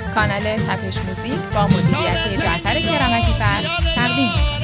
کانال تپش موزیک با مدیریت جعفر کرامتی فر تقدیم می‌کند.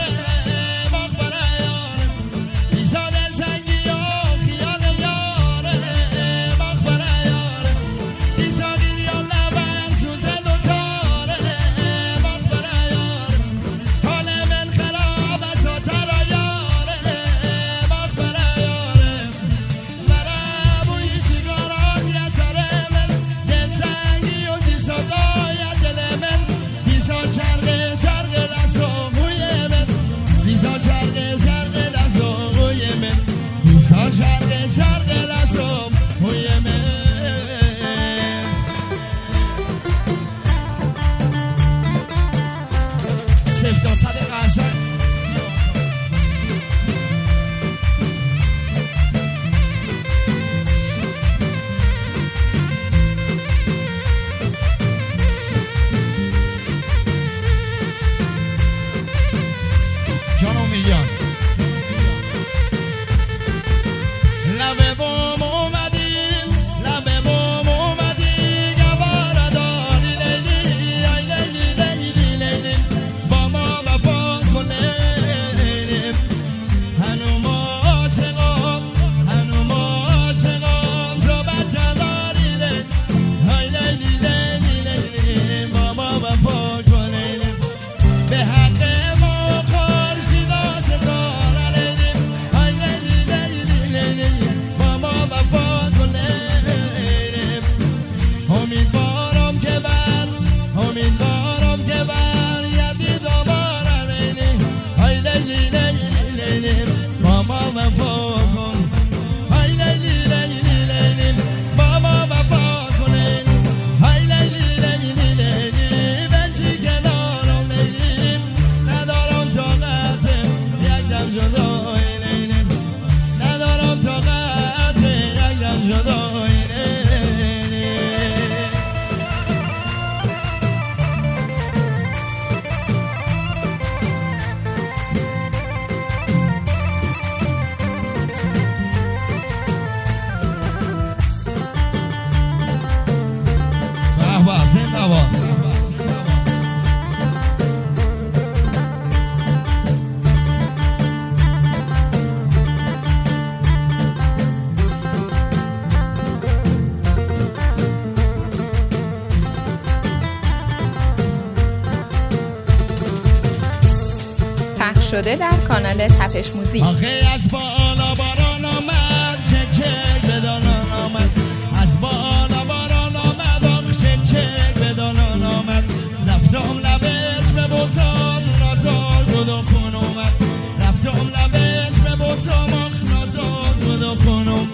شده در کانال تپش موزیک. آخه از بالا باران آمد چک بدانان آمد، از بالا باران آمد آخ چک بدانان آمد، رفتم لبش به بوسم نازال بود و خون اومد، رفتم لبش به بوسم آخ نازال بود و خون اومد،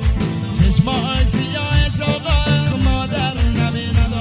چشمای سیاه ساقه مادر نبیند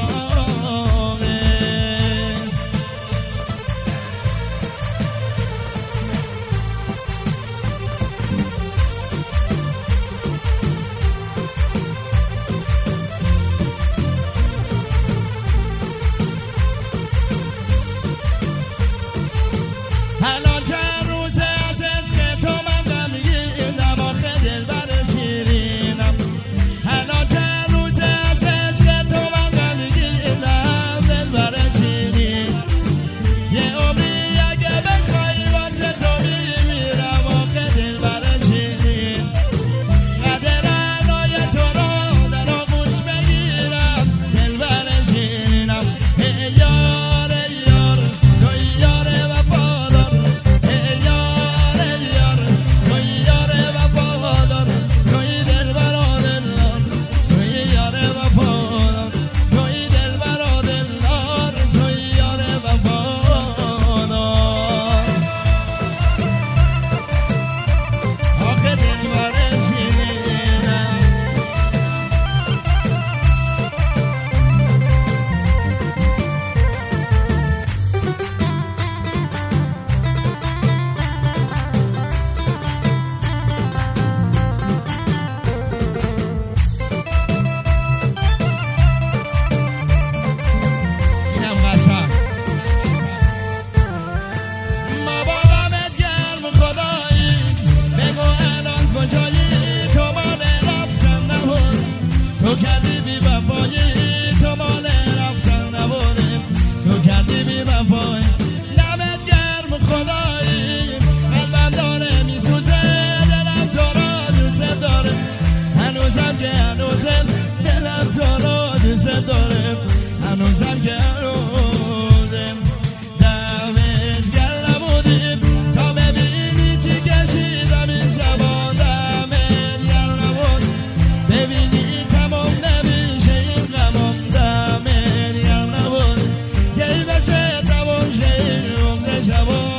هنوزم که هنوزم دمت گل نبودیم تا ببینی چی کشیدم این شبا دمت گل نبود ببینی تمام نمیشه این غمام دمت گل نبود کی بشه تمام شه این عمر شبا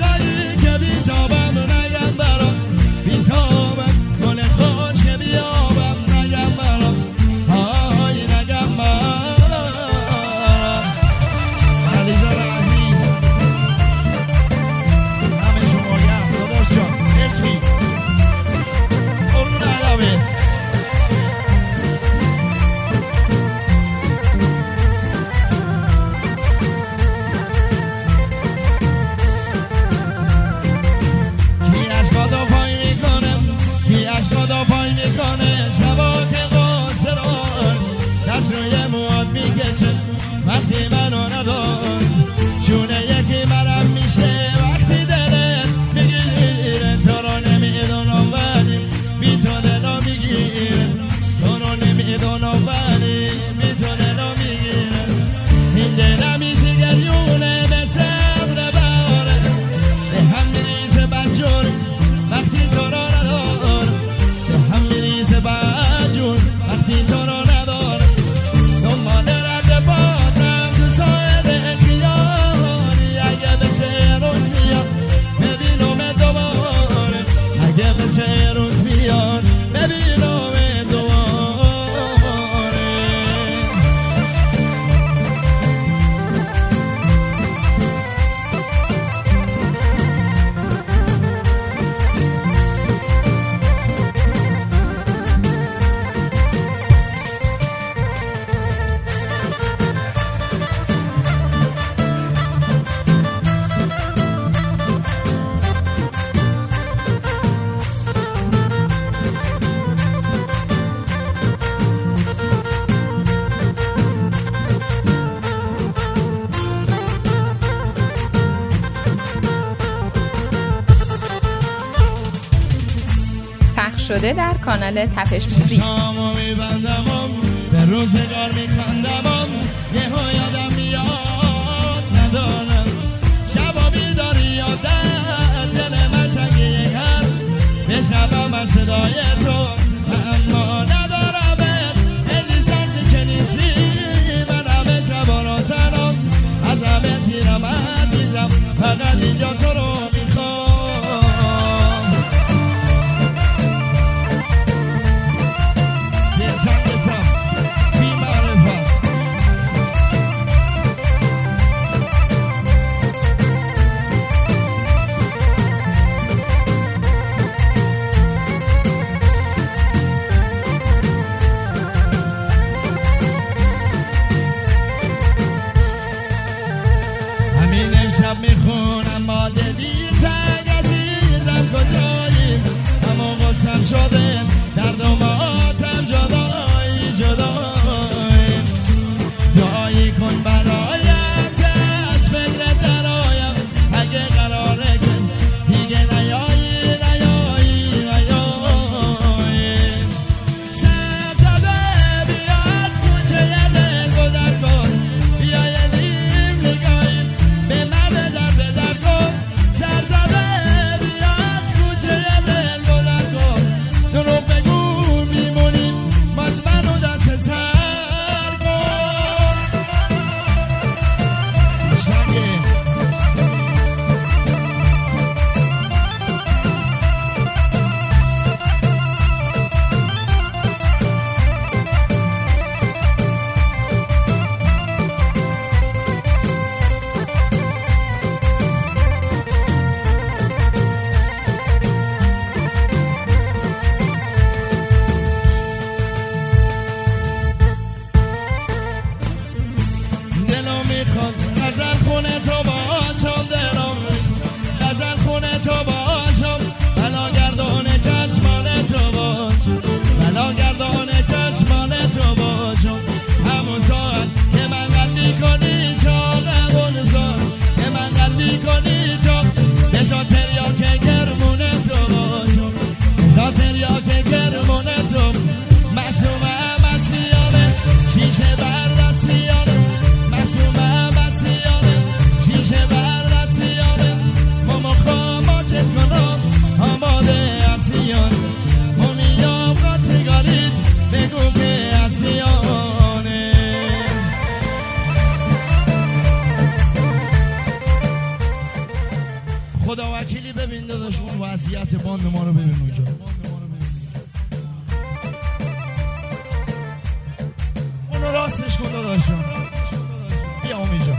روزایی که بیتابم نگم برام بیتابم گل خوش که بیابم نگم برام های نگم برام علیزار عزیز همه شما گرم داداش جان اسمی قربون علاوه دافای میکنه شبا که قاصران دست روی مواد میکشه وقتی منو ندار چونه یکی برم میشه وقتی دلت میگیره تو رو نمیدونم ولی بی تو دلو میگیره تو رو نمیدونم ولی بی تو دلو میگیره این دل میشه گریونه به صبر باره به هم میریزه بدجور وقتی تو رو ندار بجون وقتی تو رو نداره دنبال رد بادم تو ساعت خیالی اگه بشه روز بیاد ببینم دوباره اگه بشه روز بیاد ببینم دوباره شده در کانال تپش موزیک. شامو میبندم به روزگار میخندم یه ها یادم میاد ندارم شبا بیداری یادم دل من تنگی هم بشنبم از صدای تو اما ندارم خیلی سمتی که نیستی من همه شبا رو تنم از همه سیرم عزیزم فقط اینجا تو رو میخوام خدا وکیلی ببین داداش اون وضعیت باند ما رو ببین اونجا. اونو راستش کن داداشم. بیا امیجا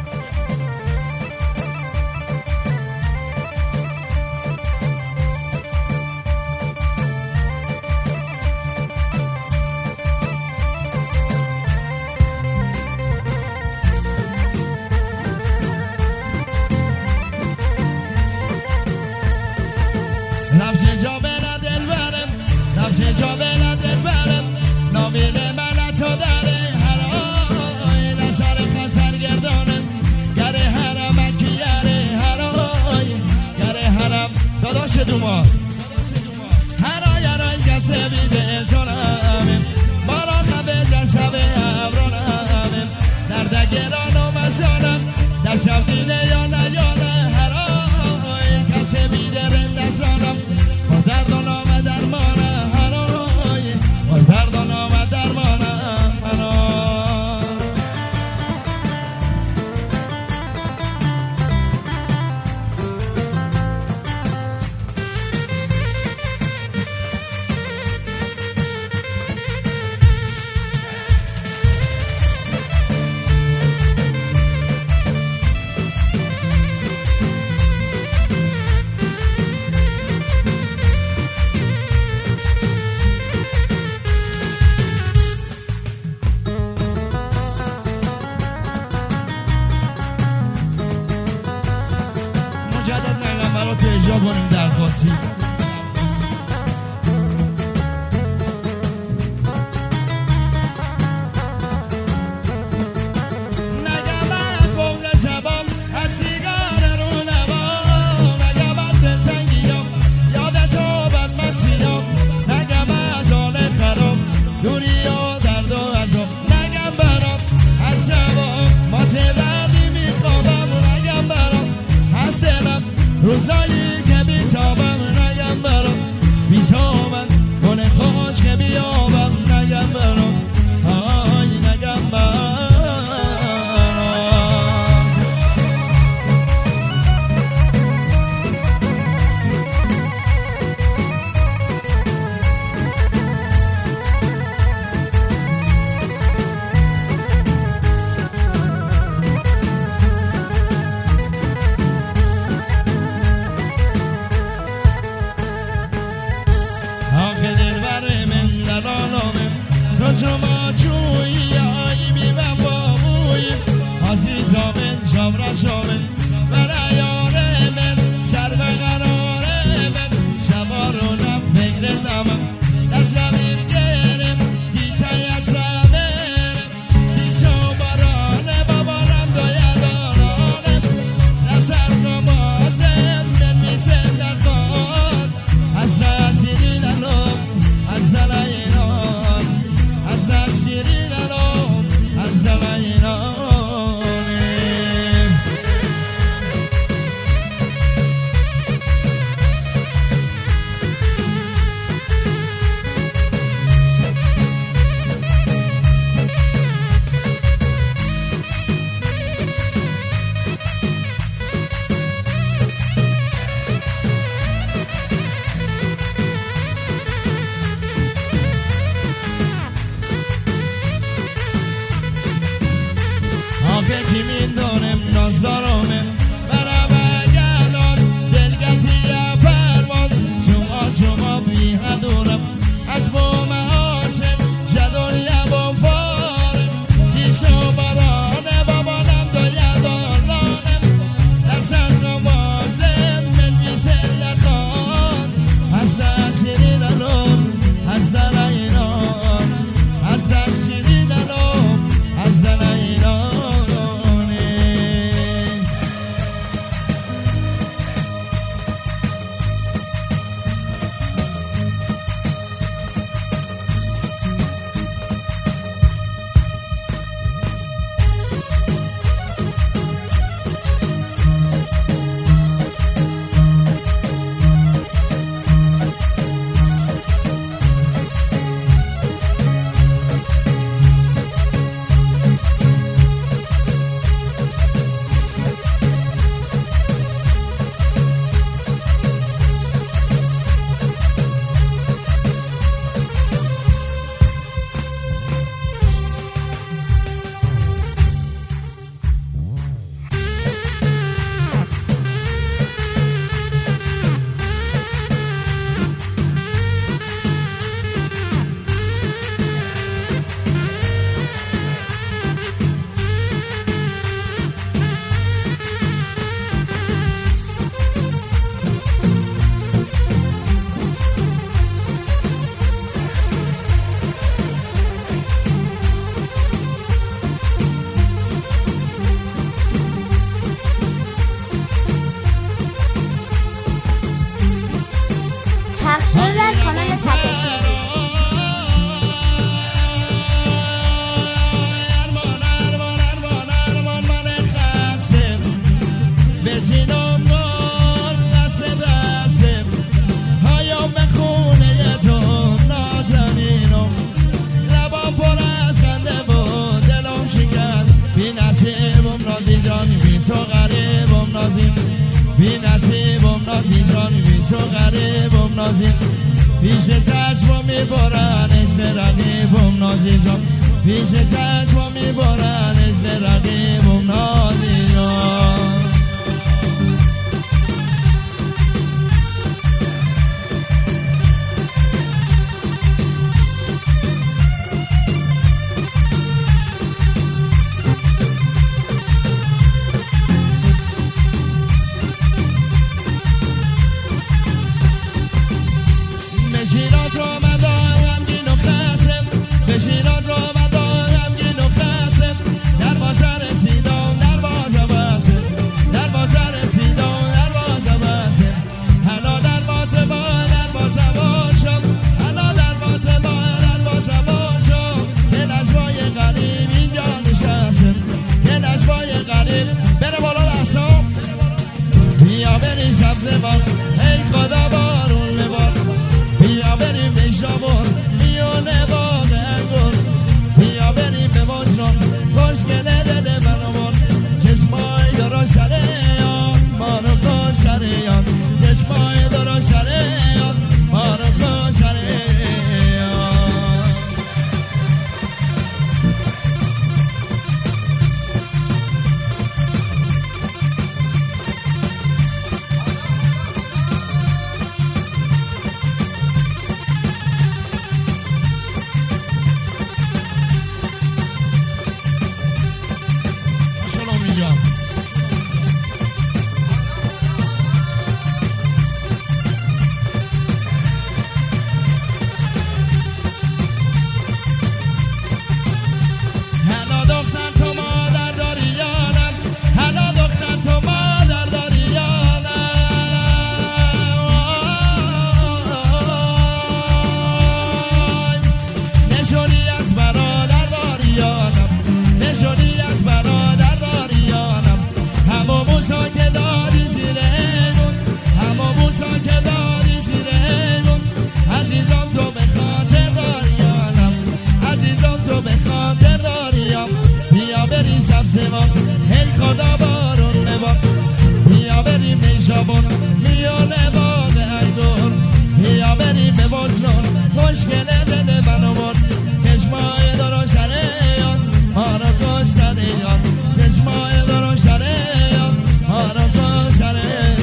نفشه جا بنا دل برم نفشه جا بنا دل برم نامینه من تو داره هرای نظر خسر گردانم گره هرم اکی یره هرای گره هرم داداش دوما هرای هرای کسه بیده التونم بارا خبه جشب ابرانم درد گران و مشانم در شب دینه یا نیانه هرای کسه بیده رندزانم درد و نام درمانه هرای درد و نام درمانه مجدد نگم برای تو اجرا کنیم درخواستی نگم از بغل شبام از سیگار رو نبام نگم از دلتنگیام یاد تو بد مسیام نگم از حال خراب دوری و درد و عذاب نگم برام از شبام ما چه دردی میخوابم نگم برام از دلم روزایی که بیتابم نگم برام بیتابم گل خوش که بیابم نگم برام آی نگم برام آخه دل بر من در آلامم تو شما چویی آیی بیمم بابوی عزیزامن شام رشامن برای یاره من سر به قراره من شبا رو نفکر دمم در شبیر گرم دیتای از رمم دیشو بارانه بابارم دویدارانم نظر کن بازم من میسن در خان از نشیدی از دل ایران از نشیری سابسکرایب در کانال تپش موزیک. تو غریبم نازیم پیش چشمم میبرن عشق رقیبم نازی جان پیش چشمم میبرن عشق رقیبم نازی جان ای خدا بارون ببار بیا بریم به شابون میونه باغ انگور بیا بریم به مجرم خوشگله دل منمون چشمای درشتریان ما رو خوشتریان چشمای درشتریان ما رو خوشتریان خدا بارون نبار بیا بریم به شابون میونه باغ انگور بیا بریم به بجنون خوشگله دل بنامون چشمای درشتریان ما رو کشتریان چشمای درشتریان ما رو کشتریان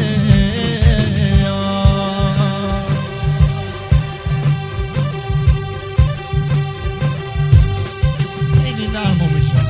خیلی نرمو میشه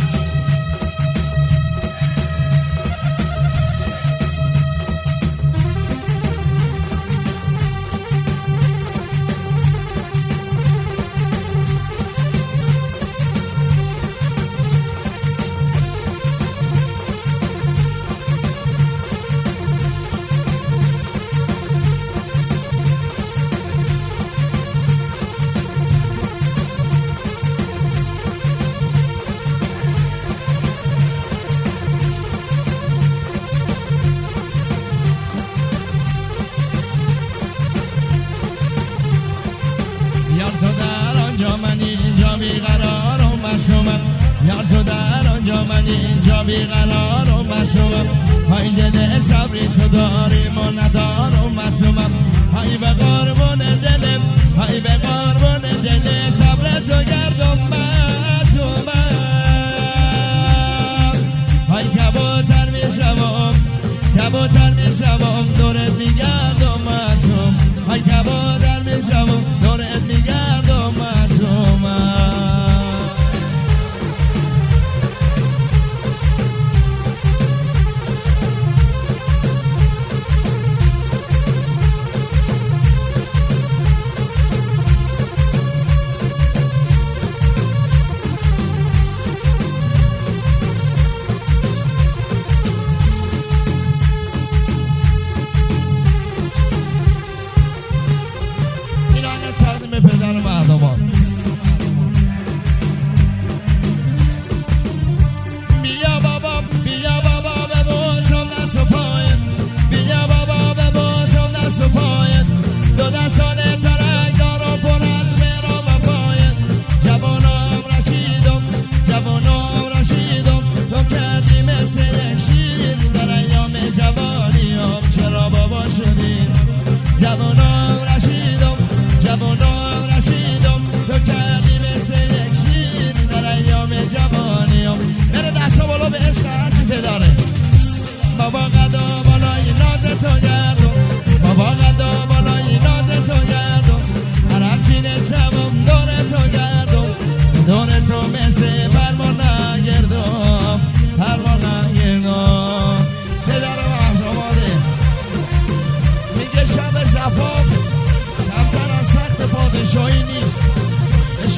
یار تو در آنجا من اینجا بیقرار و مسومم های دل صبری تو داریم و ندارم مسومم های به قربون دلم های به قربون دل صبر تو گردم مسومم های کبوتر میشوم دورت میگردم مسوم های کبوتر میشوم دورت میگردم مسومم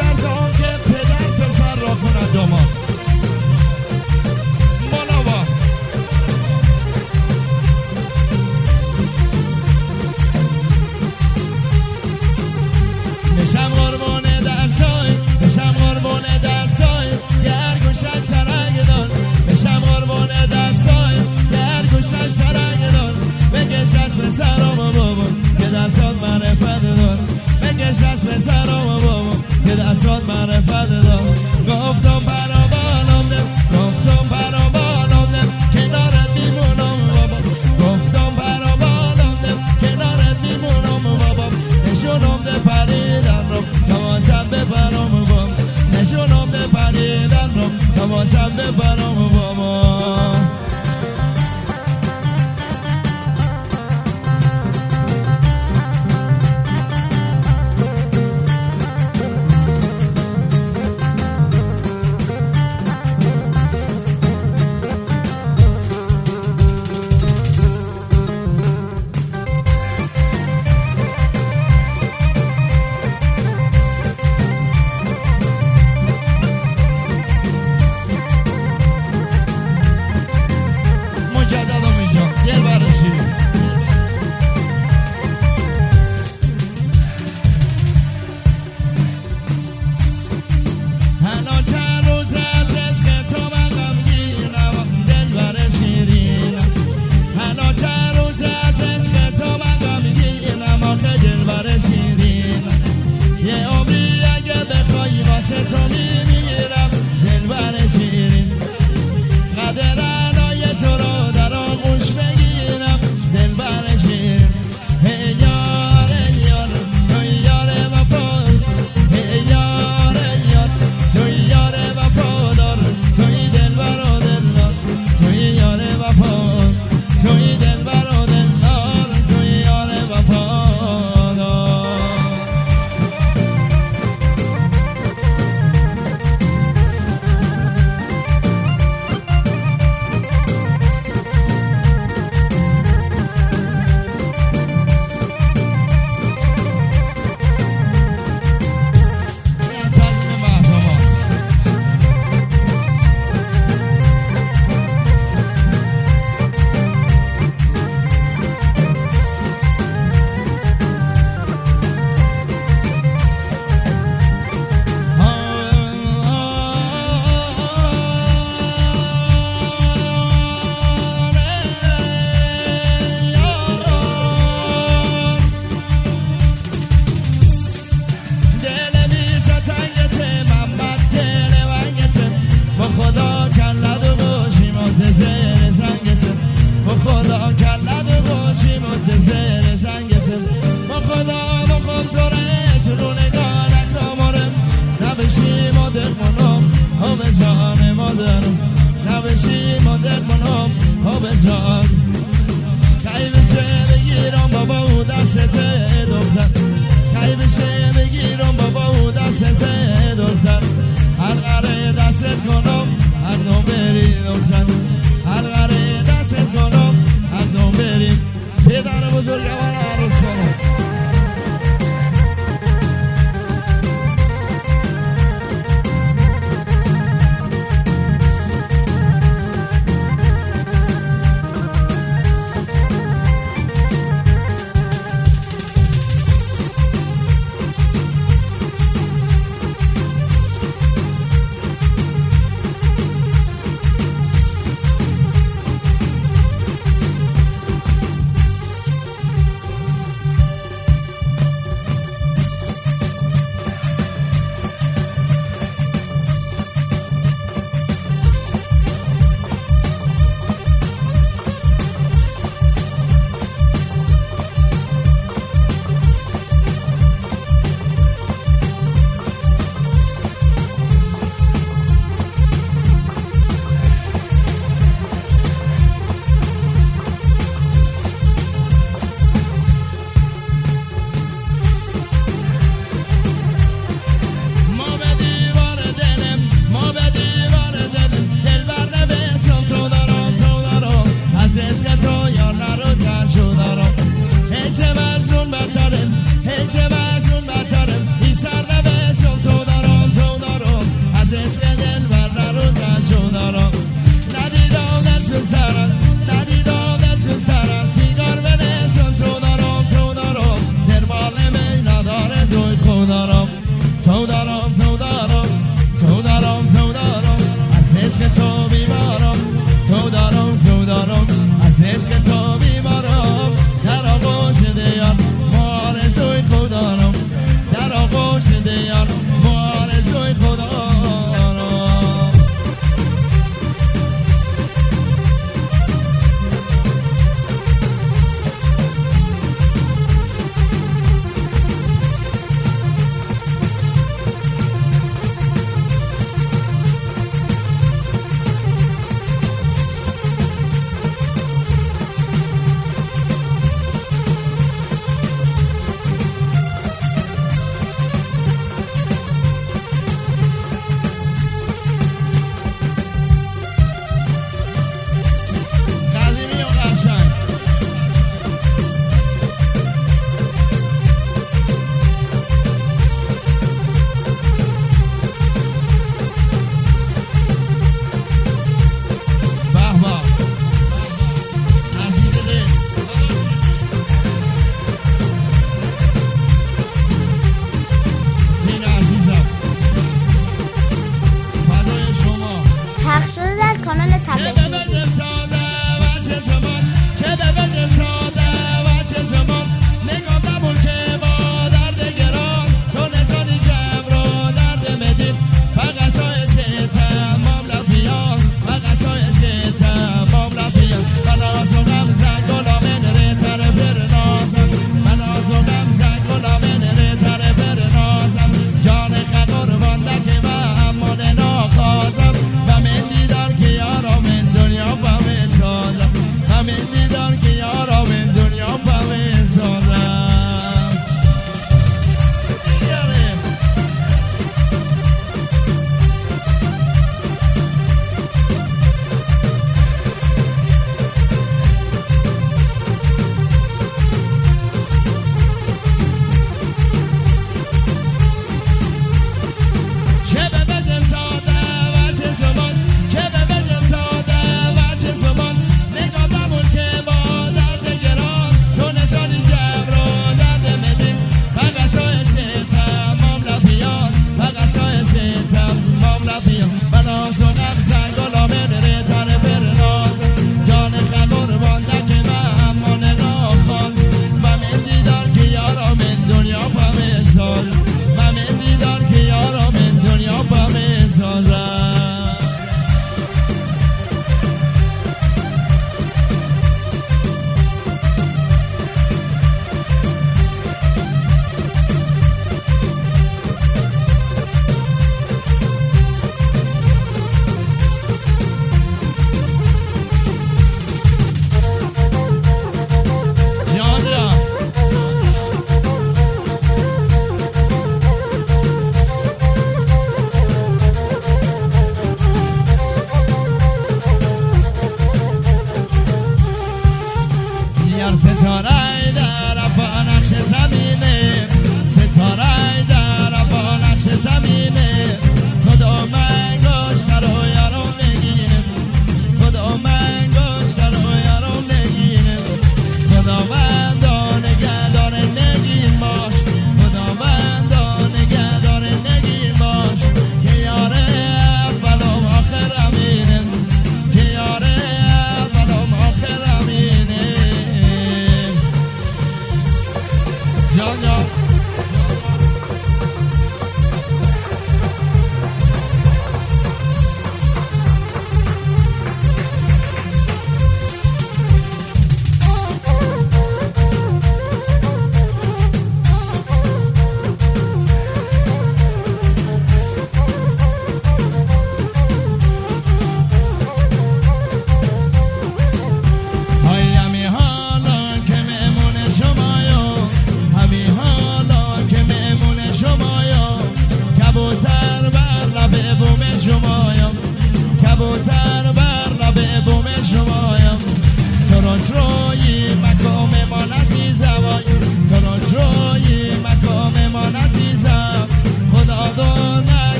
شرط آن که پدر پسر را کند داماد. مالاوا بشم قربون دستای، بشم قربون دستای گر گوشش سرنگ دار، بشم قربون دستای گر گوشش سرنگ دار، بکش از پسرم و بابا که دستات معرفت دار، بکش از پسرم و بابا که دستات معرفت دار. گفتم برا بالم ده، گفتم برا بالم ده کنارت میمونم بابا، گفتم برا بالم ده کنارت میمونم بابا، نشونم ده پریدن رو نوازم ببرم بابا، نشونم ده پریدن رو نوازم ببرم بابا.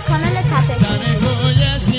کانال تپش زن کوی